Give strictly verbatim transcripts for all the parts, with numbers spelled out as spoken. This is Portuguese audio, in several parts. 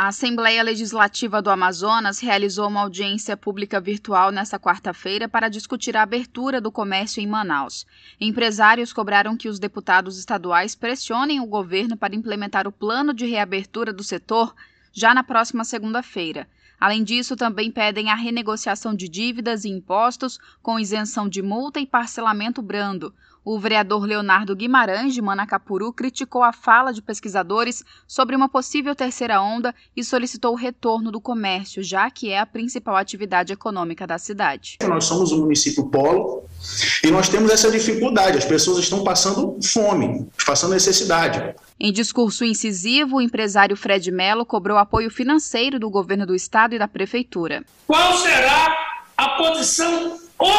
A Assembleia Legislativa do Amazonas realizou uma audiência pública virtual nesta quarta-feira para discutir a abertura do comércio em Manaus. Empresários cobraram que os deputados estaduais pressionem o governo para implementar o plano de reabertura do setor já na próxima segunda-feira. Além disso, também pedem a renegociação de dívidas e impostos com isenção de multa e parcelamento brando. O vereador Leonardo Guimarães, de Manacapuru, criticou a fala de pesquisadores sobre uma possível terceira onda e solicitou o retorno do comércio, já que é a principal atividade econômica da cidade. Nós somos um município polo e nós temos essa dificuldade, as pessoas estão passando fome, passando necessidade. Em discurso incisivo, o empresário Fred Mello cobrou apoio financeiro do governo do estado e da prefeitura. Qual será a posição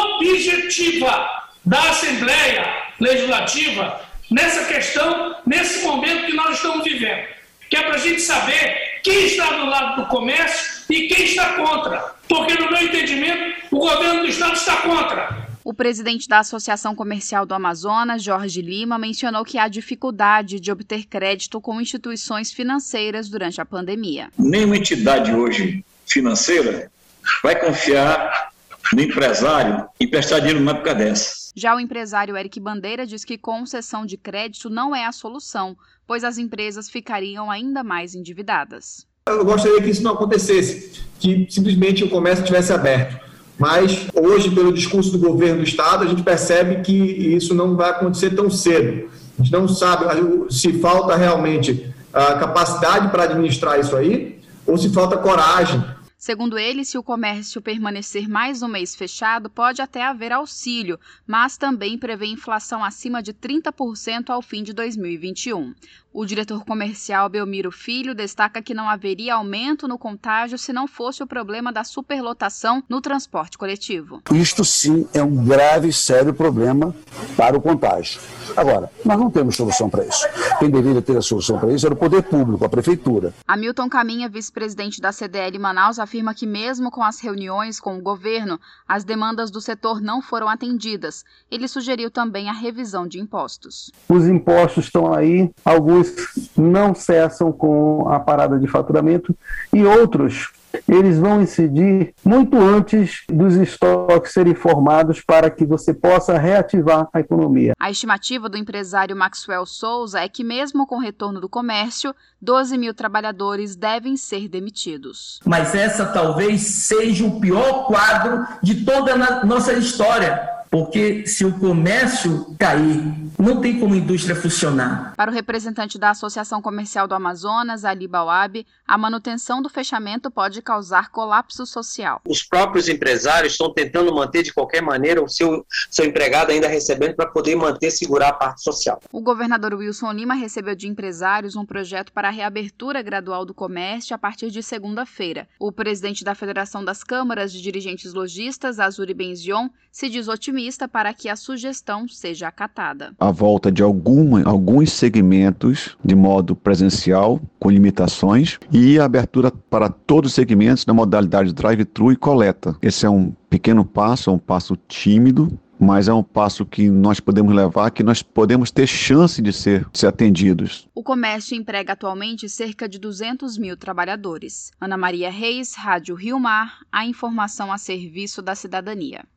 objetiva da Assembleia Legislativa nessa questão, nesse momento que nós estamos vivendo? Que é para a gente saber quem está do lado do comércio e quem está contra. Porque, no meu entendimento, o governo do estado está contra. O presidente da Associação Comercial do Amazonas, Jorge Lima, mencionou que há dificuldade de obter crédito com instituições financeiras durante a pandemia. Nenhuma entidade hoje financeira vai confiar no empresário e prestar dinheiro numa época dessa. Já o empresário Eric Bandeira diz que concessão de crédito não é a solução, pois as empresas ficariam ainda mais endividadas. Eu gostaria que isso não acontecesse, que simplesmente o comércio estivesse aberto. Mas hoje, pelo discurso do governo do estado, a gente percebe que isso não vai acontecer tão cedo. A gente não sabe se falta realmente a capacidade para administrar isso aí ou se falta coragem. Segundo ele, se o comércio permanecer mais um mês fechado, pode até haver auxílio, mas também prevê inflação acima de trinta por cento ao fim de dois mil e vinte e um. O diretor comercial Belmiro Filho destaca que não haveria aumento no contágio se não fosse o problema da superlotação no transporte coletivo. Isto sim é um grave e sério problema para o contágio. Agora, nós não temos solução para isso. Quem deveria ter a solução para isso era o poder público, a prefeitura. Hamilton Caminha, vice-presidente da C D L Manaus, afirma que mesmo com as reuniões com o governo, as demandas do setor não foram atendidas. Ele sugeriu também a revisão de impostos. Os impostos estão aí, alguns não cessam com a parada de faturamento e outros eles vão incidir muito antes dos estoques serem formados para que você possa reativar a economia. A estimativa do empresário Maxwell Souza é que mesmo com o retorno do comércio, doze mil trabalhadores devem ser demitidos. Mas essa talvez seja o pior quadro de toda a nossa história. Porque se o comércio cair, não tem como a indústria funcionar. Para o representante da Associação Comercial do Amazonas, Ali Bauab, a manutenção do fechamento pode causar colapso social. Os próprios empresários estão tentando manter de qualquer maneira o seu, seu empregado ainda recebendo para poder manter, segurar a parte social. O governador Wilson Lima recebeu de empresários um projeto para a reabertura gradual do comércio a partir de segunda-feira. O presidente da Federação das Câmaras de Dirigentes Lojistas, Azuri Benzion, se diz otimista para que a sugestão seja acatada. A volta de alguma, alguns segmentos de modo presencial, com limitações, e a abertura para todos os segmentos na modalidade drive-thru e coleta. Esse é um pequeno passo, é um passo tímido, mas é um passo que nós podemos levar, que nós podemos ter chance de ser, de ser atendidos. O comércio emprega atualmente cerca de duzentos mil trabalhadores. Ana Maria Reis, Rádio Rio Mar, a informação a serviço da cidadania.